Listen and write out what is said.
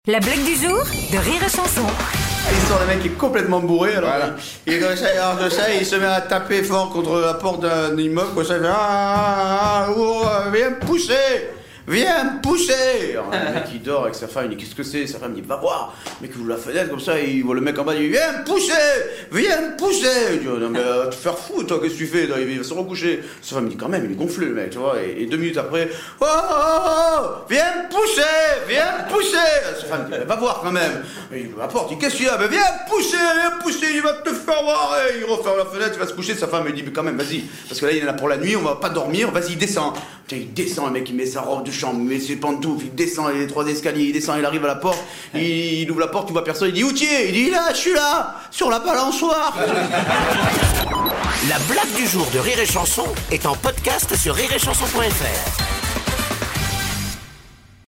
La blague du jour de Rire et Chanson. L'histoire d'un mec qui est complètement bourré, alors Voilà. il, comme ça, il se met à taper fort contre la porte d'un immeuble, comme ça, il fait viens me pousser. Viens me pousser. Alors, le mec il dort avec sa femme, il dit qu'est-ce que c'est? Sa femme dit va voir. Le mec il ouvre la fenêtre comme ça, il voit le mec en bas, il dit viens me pousser. Viens me pousser. Il dit non mais te faire foutre toi, qu'est-ce que tu fais? Il va se recoucher. Sa femme dit quand même, il est gonflé le mec, tu vois, et 2 minutes après, viens me pousser. Viens me pousser. Sa femme dit va voir quand même. Et il ouvre la porte, il dit qu'est-ce qu'il y a? Viens me pousser, il va te faire voir. Et il referme la fenêtre, il va se coucher. Sa femme lui dit mais quand même vas-y, parce que là il est là pour la nuit, on va pas dormir, vas-y descends. Putain, il descend, le mec il met sa robe de chambre, il met ses pantoufles, il descend les 3 escaliers, il descend, il arrive à la porte, il ouvre la porte, il voit personne, il dit où tu es? Il dit là, je suis là, sur la balançoire. La blague du jour de Rire et Chanson est en podcast sur rireetchanson.fr.